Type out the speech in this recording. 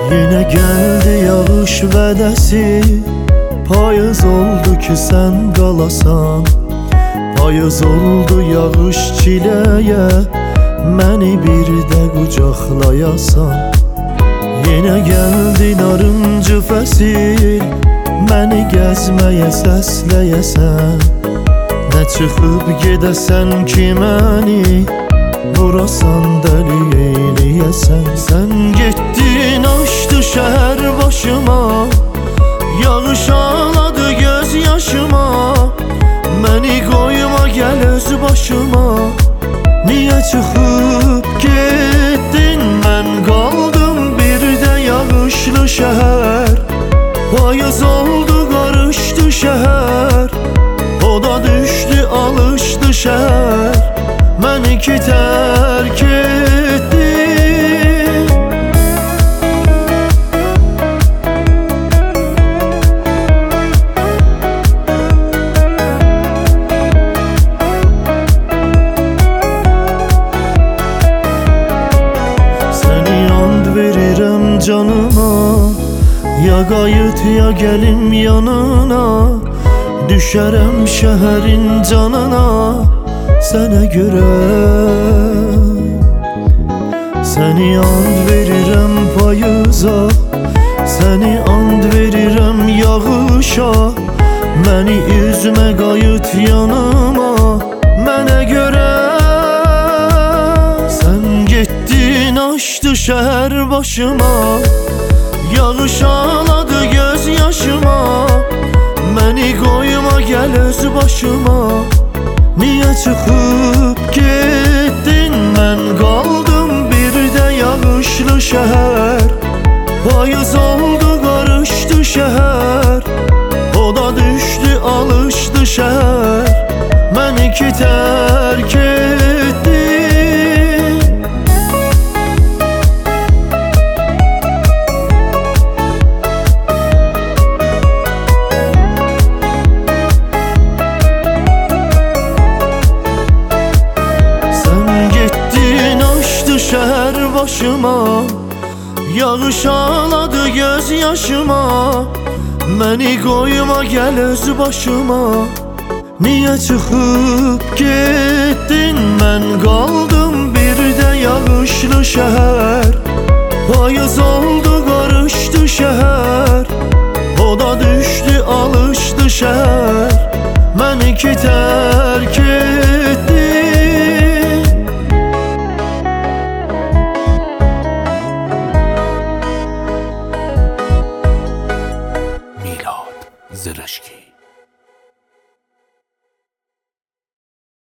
Yine geldi yağış vədəsi, payız oldu ki sen qalasan. Payız oldu yağış çiləyə, məni bir də qucaqlayasan. Yenə gəldi narıncı fəsil, məni gəzməyə səsləyəsən. Nə çıxıb gedəsən ki məni vurasan, dəli eyləyəsən. Sən getdin açdı şəhər başıma, yağış ağladı göz yaşıma. Məni qoyma gəl öz başıma, niyə çıxıb getdin? Mən qaldım bir də yağışlı şəhər. Payız oldu qarışdı şəhər, o da düşdü alışdı şəhər. Məni ki tərk etdi. Səni and verirəm canına, ya qayıt ya gəlim yanına. Düşərəm şəhərin canına sənə görə. Səni and verirəm payıza, səni and verirəm yağışa. Məni üzmə qayıt yanıma, mənə görə. Sən getdin açdı şəhər başıma, yağış ağladı göz yaşıma. Məni qoyma gəl öz başıma, niyə çıxıb getdin? Mən qaldım bir də yağışlı şəhər. Payız oldu qarışdı şəhər, o da düşdü alışdı şəhər. Məni ki tərk etdi. Şəhər başıma, yağış ağladı göz yaşıma. Məni qoyma gəl öz başıma, niyə çıxıb getdin? Mən qaldım bir də yağışlı şəhər. Payız oldu qarışdı şəhər, o da düşdü alışdı şəhər. Məni ki tərk etdi. Zırışki.